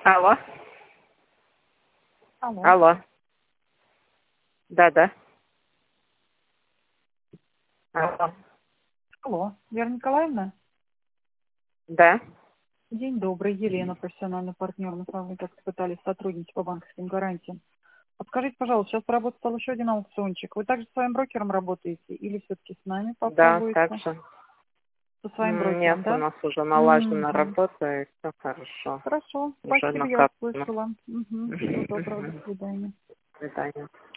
Алло. Алло. Алло. Да. Алло. Алло, Вера Николаевна? Да. День добрый, Елена, профессиональный партнер. Мы с вами как-то пытались сотрудничать по банковским гарантиям. Подскажите, пожалуйста, сейчас поработал еще один аукциончик. Вы также с своим брокером работаете или все-таки с нами Да, попробуете? также. Со своим брокером, Нет, у да? нас уже налажена Мгм. работа, и все хорошо. Хорошо, Уже спасибо, я накатано. услышала. Всего доброго, до свидания. До свидания.